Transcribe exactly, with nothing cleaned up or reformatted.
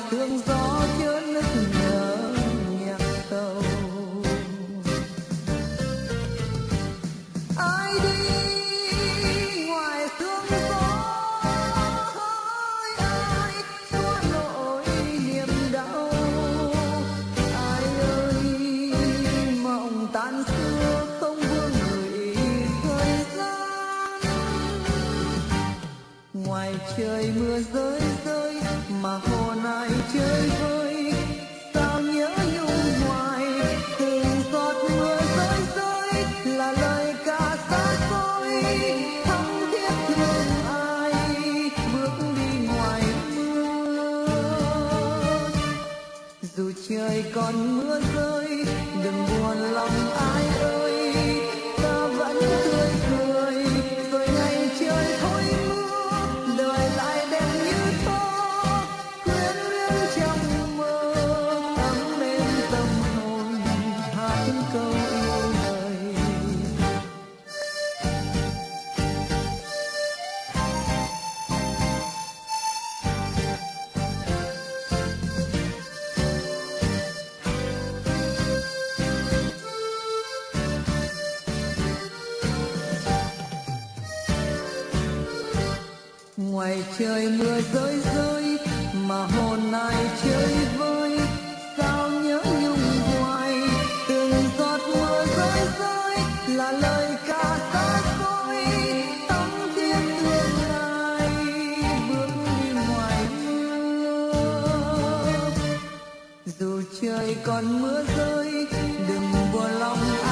sương gió chớn nức nở nhạc tàu. Ai đi ngoài sương gió hỡi ai xóa nỗi niềm đau. Ai ơi mộng tan xưa không vương gửi thời gian. Ngoài trời mưa rơi rơi mà hồn ai chơi vơi. Sao nhớ nhung hoài từng giọt mưa rơi rơi là lời ca xa xôi thắm thiết thương ai bước đi ngoài mưa. Dù trời còn mưa rơi đừng buồn lòng ai ơi, ta vẫn tươi cười rồi ngày trời thôi mưa đời lại đẹp như thơ quyến luyến trong mơ ấm lên tâm hồn hát câu yêu đời. Ngoài trời mưa rơi rơi mà hồn ai chơi vơi. Sao nhớ nhung hoài từng giọt mưa rơi rơi là lời ca xa xôi tâm thiết thương ai bước đi ngoài mưa. Dù trời còn mưa rơi đừng buồn lòng